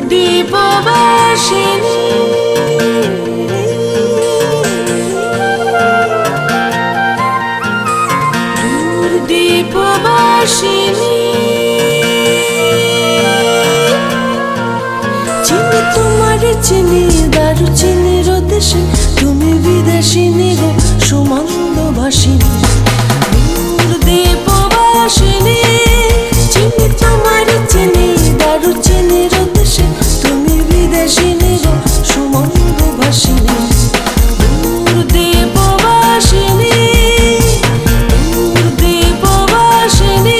দীপবাসিনী দীপবাসিনী চিনি তোমার চিনি দারুচিনির দেশে তুমি বিদেশিনী গো সুমন্দ ভাসিনী দীপবাসিনী চিনি তোমার চিনি দারুচিনির দেশে তুমি বিদেশিনী গো সুমন্দ ভাসিনী দীপবাসিনী দীপবাসিনী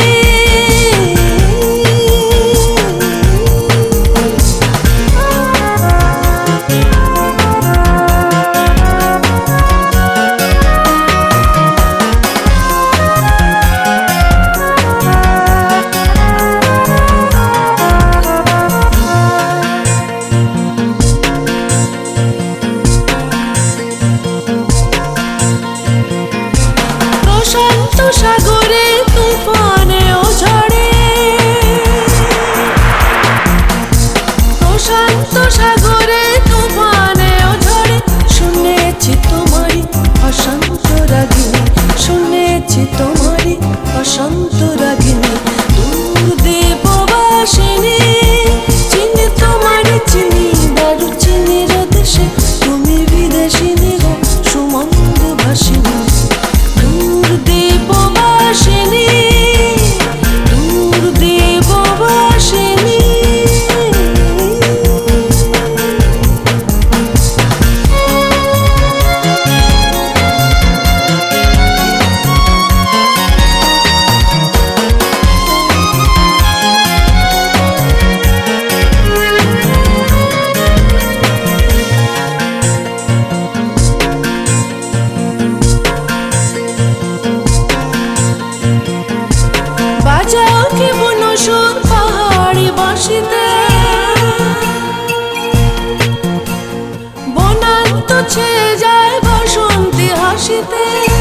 সাগরে তুফানে ও ঝড়ে প্রশান্ত সাগরে তুফানে ও ঝড়ে শুনেছি তোমারই অশান্ত রাগিনী শুনেছি তোমারই অশান্ত রাগিনী দীপবাসিনী চিনি তোমারই চিনি দারুচিনির দেশে তুমি বিদেশিনী গো সুমন্দ ভাসিনী দীপবাসিনী দীপবাসিনী বাজাও কি বুনো সুর পাহাড়ি বাঁশিতে বনান্ত ছেয়ে যায় বসন্তি হাসিতে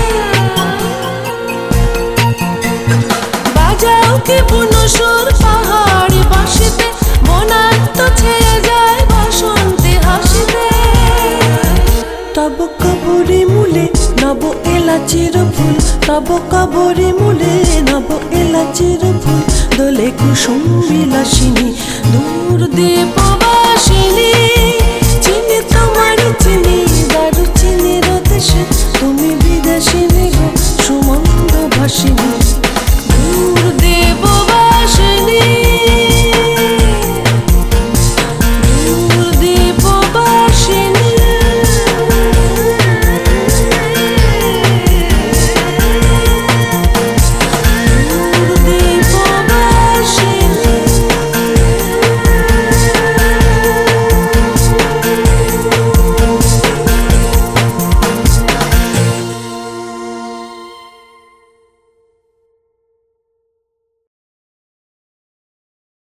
বাজাও কি বুনো সুর পাহাড়ি বাঁশিতে বনান্ত ছেয়ে যায় বসন্তি হাসিতে তব কবরী মূলে নব এলাচির ফুল তব কবরী মূলে নব এলাচির ফুল দোলে কুসুম বিলাসিনী দূর দীপ